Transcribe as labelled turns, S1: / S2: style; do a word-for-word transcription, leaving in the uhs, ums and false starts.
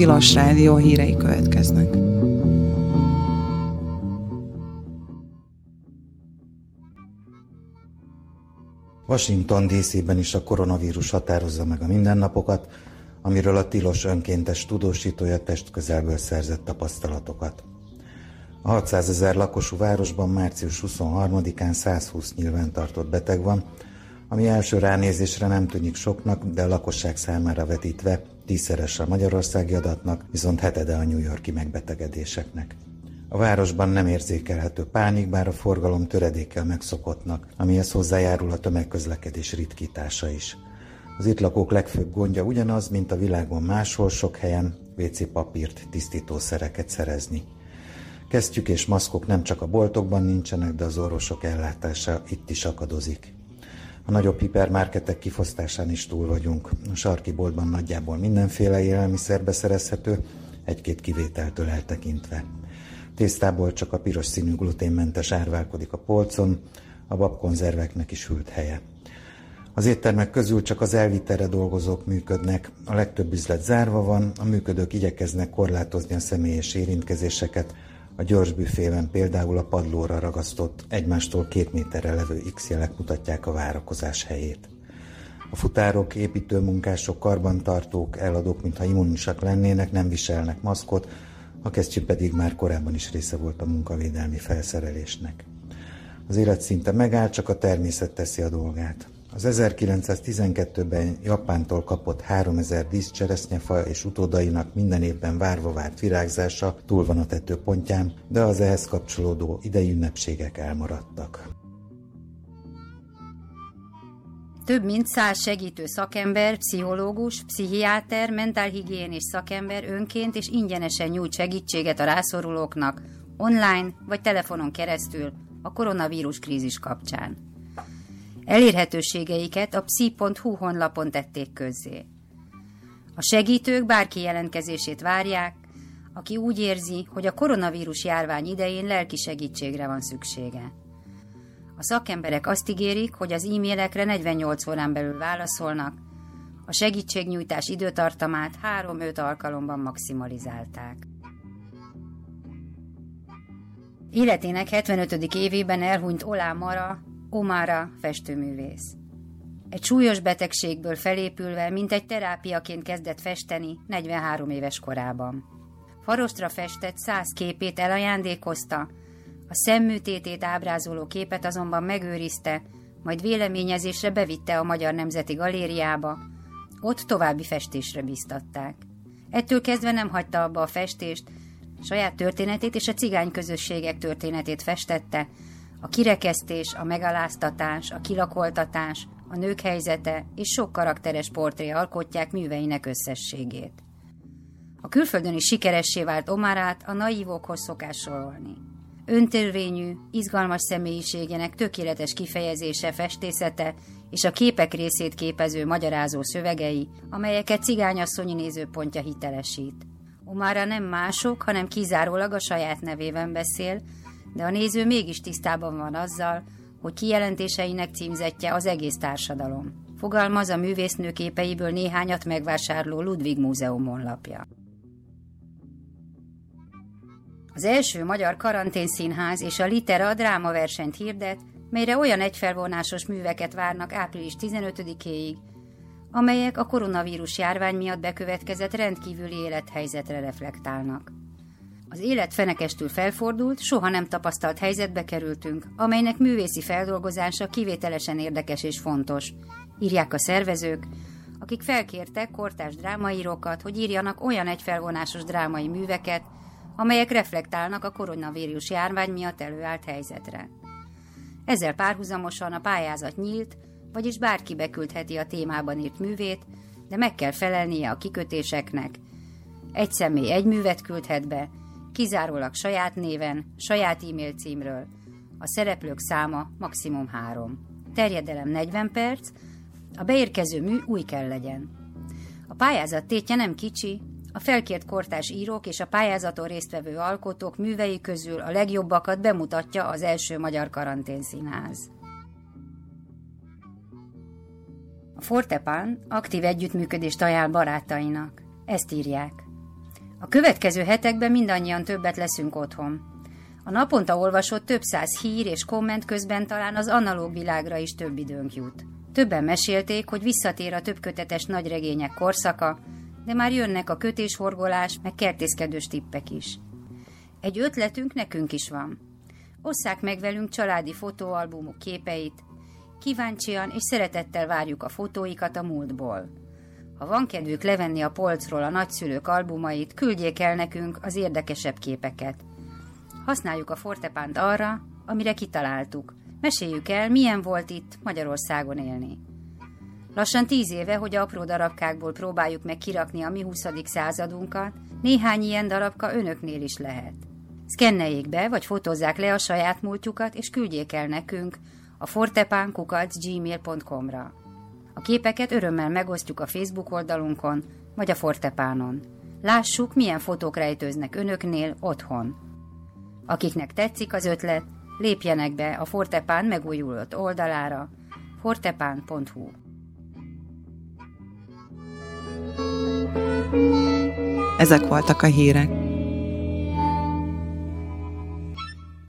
S1: Tilos Rádió hírei következnek.
S2: Washington dé cében is a koronavírus határozza meg a mindennapokat, amiről a Tilos önkéntes tudósítója testközelből szerzett tapasztalatokat. A hatszázezer lakosú városban március huszonharmadikán százhúsz nyilvántartott beteg van, ami első ránézésre nem tűnik soknak, de a lakosság számára vetítve tízszeres a magyarországi adatnak, viszont hetede a New York-i megbetegedéseknek. A városban nem érzékelhető pánik, bár a forgalom töredékkel megszokottnak, amihez hozzájárul a tömegközlekedés ritkítása is. Az itt lakók legfőbb gondja ugyanaz, mint a világon máshol, sok helyen vé cé papírt, tisztítószereket szerezni. Kesztyűk és maszkok nem csak a boltokban nincsenek, de az orvosok ellátása itt is akadozik. A nagyobb hipermarketek kifosztásán is túl vagyunk. A sarki boltban nagyjából mindenféle élelmiszer beszerezhető, egy-két kivételtől eltekintve. Tésztából csak a piros színű gluténmentes árválkodik a polcon, a babkonzerveknek is hűlt helye. Az éttermek közül csak az elvitelre dolgozók működnek, a legtöbb üzlet zárva van, a működők igyekeznek korlátozni a személyes érintkezéseket, a gyors büfében például a padlóra ragasztott, egymástól két méterre levő X-jelek mutatják a várakozás helyét. A futárok, építőmunkások, karbantartók, eladók, mintha immunisak lennének, nem viselnek maszkot, a kesztyű pedig már korábban is része volt a munkavédelmi felszerelésnek. Az élet szinte megáll, csak a természet teszi a dolgát. Az ezerkilencszáztizenkettőben Japántól kapott háromezer díszcseresznyefa és utódainak minden évben várva várt virágzása túl van a tetőpontján, de az ehhez kapcsolódó idei ünnepségek elmaradtak.
S3: Több mint száz segítő szakember, pszichológus, pszichiáter, mentálhigiénés szakember önként és ingyenesen nyújt segítséget a rászorulóknak online vagy telefonon keresztül a koronavírus krízis kapcsán. Elérhetőségeiket a pszi pont hu honlapon tették közzé. A segítők bárki jelentkezését várják, aki úgy érzi, hogy a koronavírus járvány idején lelki segítségre van szüksége. A szakemberek azt ígérik, hogy az e-mailekre negyvennyolc órán belül válaszolnak, a segítségnyújtás időtartamát három-öt alkalomban maximalizálták. Életének hetvenötödik évében elhunyt Ola Mara, Omara festőművész. Egy súlyos betegségből felépülve mintegy terápiaként kezdett festeni negyvenhárom éves korában. Farostra festett száz képét elajándékozta, a szemműtétét ábrázoló képet azonban megőrizte, majd véleményezésre bevitte a Magyar Nemzeti Galériába, ott további festésre bíztatták. Ettől kezdve nem hagyta abba a festést, saját történetét és a cigány közösségek történetét festette, a kirekesztés, a megaláztatás, a kilakoltatás, a nők helyzete és sok karakteres portré alkotják műveinek összességét. A külföldön is sikeressé vált Omarát a naívokhoz szokás sorolni. Öntörvényű, izgalmas személyiségének tökéletes kifejezése, festészete és a képek részét képező magyarázó szövegei, amelyeket cigányasszonyi nézőpontja hitelesít. Omara nem mások, hanem kizárólag a saját nevében beszél, de a néző mégis tisztában van azzal, hogy kijelentéseinek címzettje az egész társadalom. Fogalmaz a művésznő képeiből néhányat megvásárló Ludwig Múzeum honlapja. Az első magyar karanténszínház és a Litera drámaversenyt hirdet, melyre olyan egyfelvonásos műveket várnak április tizenötödikéig, amelyek a koronavírus járvány miatt bekövetkezett rendkívüli élethelyzetre reflektálnak. Az élet fenekestül felfordult, soha nem tapasztalt helyzetbe kerültünk, amelynek művészi feldolgozása kivételesen érdekes és fontos, írják a szervezők, akik felkértek kortárs drámaírókat, hogy írjanak olyan egyfelvonásos drámai műveket, amelyek reflektálnak a koronavírus járvány miatt előállt helyzetre. Ezzel párhuzamosan a pályázat nyílt, vagyis bárki beküldheti a témában írt művét, de meg kell felelnie a kikötéseknek. Egy személy egy művet küldhet be, kizárólag saját néven, saját e-mail címről. A szereplők száma maximum három. Terjedelem negyven perc, a beérkező mű új kell legyen. A pályázat tétje nem kicsi, a felkért kortárs írók és a pályázaton résztvevő alkotók művei közül a legjobbakat bemutatja az első magyar karanténszínház. A Fortepan aktív együttműködést ajánl barátainak. Ezt írják. A következő hetekben mindannyian többet leszünk otthon. A naponta olvasott több száz hír és komment közben talán az analóg világra is több időnk jut. Többen mesélték, hogy visszatér a többkötetes nagyregények korszaka, de már jönnek a kötéshorgolás, meg kertészkedős tippek is. Egy ötletünk nekünk is van. Osszák meg velünk családi fotóalbumok képeit, kíváncsian és szeretettel várjuk a fotóikat a múltból. Ha van kedvük levenni a polcról a nagyszülők albumait, küldjék el nekünk az érdekesebb képeket. Használjuk a Fortepánt arra, amire kitaláltuk. Meséljük el, milyen volt itt Magyarországon élni. Lassan tíz éve, hogy apró darabkákból próbáljuk meg kirakni a mi huszadik századunkat, néhány ilyen darabka önöknél is lehet. Szkenneljék be, vagy fotózzák le a saját múltjukat, és küldjék el nekünk a fortepán kukac gmail pont com-ra. A képeket örömmel megosztjuk a Facebook oldalunkon, vagy a Fortepánon. Lássuk, milyen fotók rejtőznek önöknél otthon. Akiknek tetszik az ötlet, lépjenek be a Fortepán megújulott oldalára, fortepán pont hu.
S1: Ezek voltak a hírek.